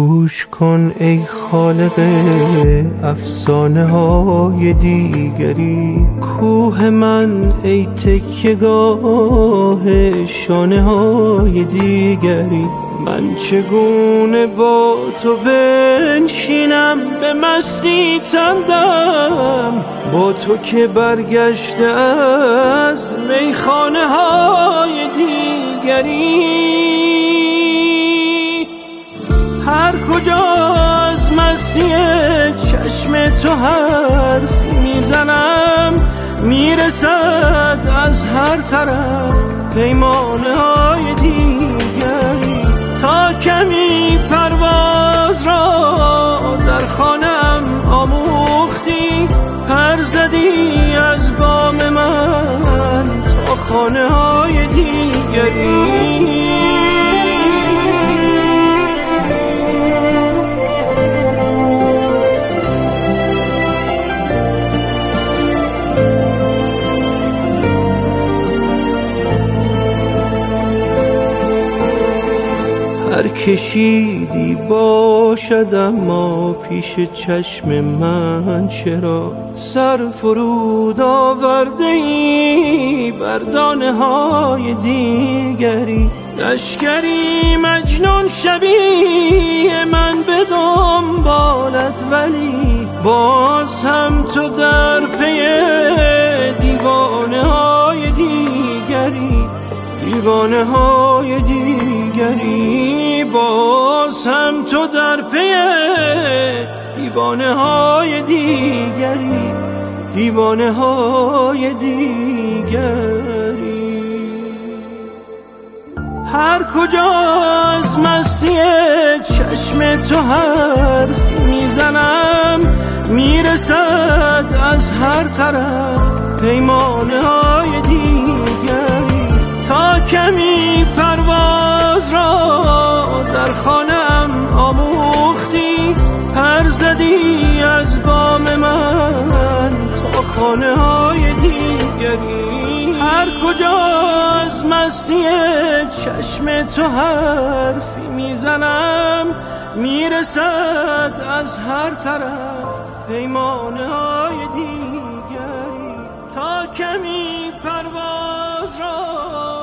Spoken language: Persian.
گوش کن ای خالق افسانه های دیگری، کوه من ای تکیه‌گاه شانه های دیگری. من چگونه با تو بنشینم به مستی تندم، با تو که برگشته از میخانه های دیگری. هر کجا از مستی چشم تو حرف میزنم، میرسد از هر طرف پیمانه های دیگری. تا کمی پرواز را در خانم آموختی، پر زدی از بام من تا خانه های دیگری. هر کشیدی باشد اما پیش چشم من چرا سر فرود آورده ای بر دانه های دیگری. لشکری مجنون شبیه من به دنبالت، ولی باز هم تو در پی دیوانه های دیگری. دیوانه های دیگری، باز هم تو در پی دیوانه های دیگری. دیوانه های دیگری. هر کجا از مستی چشم تو حرف میزنم، میرسد از هر طرف پیمانه های دیگری. تا کمی پرواز را در خانم آموختی، پر زدی از بام من تا خانه های دیگری. هر کجا از مستی چشم تو حرفی میزنم، میرسد از هر طرف پیمانه های دیگری. تا کمی پرواز را